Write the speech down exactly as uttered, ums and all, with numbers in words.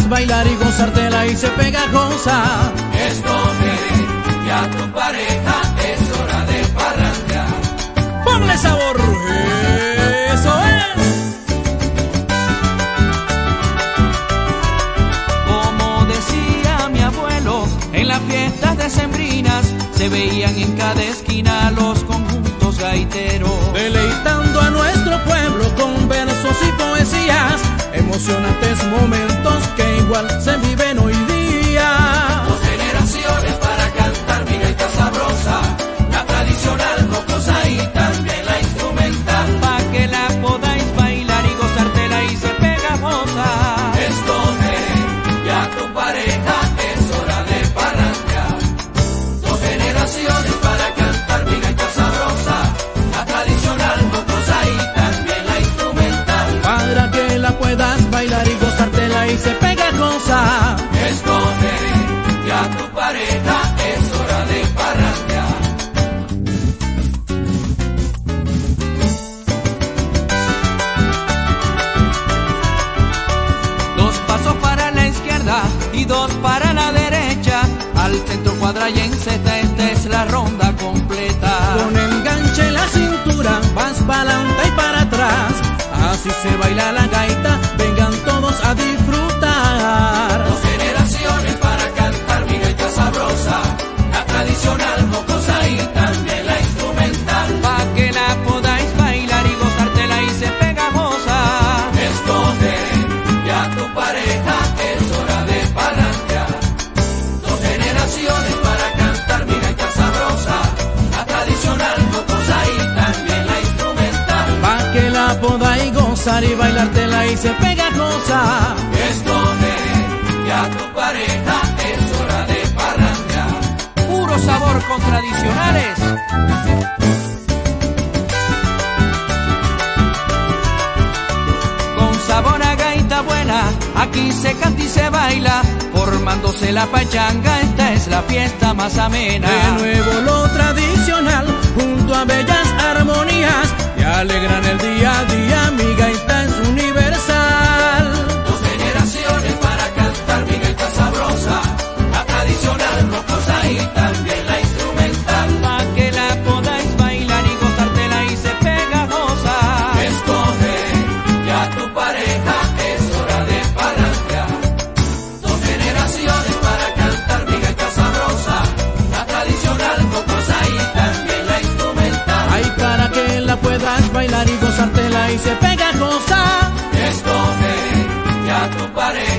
bailar y gozártela y ser pegajosa. Escoge ya tu pareja, es hora de parrandear. ¡Ponle sabor! ¡Eso es! Como decía mi abuelo, en las fiestas decembrinas se veían en cada esquina los conjuntos gaiteros, deleitando a nuestro pueblo con versos y poesías, emocionantes momentos que igual se viven hoy día. Dos generaciones para cantar mi gaita sabrosa, la tradicional jocosa y también la instrumental, pa' que la podáis bailar y gozártela y ser pegajosa. Escoge ya tu pareja, es hora de parrandear. Dos generaciones para cantar mi gaita sabrosa, la tradicional jocosa y también la instrumental, para que la puedas bailar y gozártela y ser pegajosa. Escoge ya tu pareja, es hora de parrandear. Dos pasos para la izquierda y dos para la derecha, al centro cuadra y en Z, esta es la ronda completa. Con enganche en la cintura, vas para adelante y para atrás, así se baila la gaita, vengan todos a disfrutar. Dos generaciones para cantar mi gaita sabrosa, la tradicional jocosa y también la instrumental, pa' que la podáis bailar y gozártela y ser pegajosa. Escoge ya tu pareja, es hora de parrandear. Dos generaciones para cantar mi gaita sabrosa, la tradicional jocosa y también la instrumental, Pa' que la podáis gozar y bailártela y ser pegajosa. escoge ya tu pareja, es hora de parrandear. Puro sabor con tradicionales. Con sabor a gaita buena, aquí se canta y se baila, formándose la pachanga, esta es la fiesta más amena. De nuevo lo tradicional, junto a bellas armonías, que alegran el día a día, mi gaita es universal. Dos generaciones para cantar mi gaita sabrosa, la tradicional jocosa y también la instrumental, pa' que la podáis bailar y gozártela y ser pegajosa. Escoge ya tu pareja, es hora de parrandear. Dos generaciones para cantar mi gaita sabrosa, la tradicional jocosa y también la instrumental, Ay, para que la puedas bailar y gozártela y ser pegajosa. escoge ya tu pareja.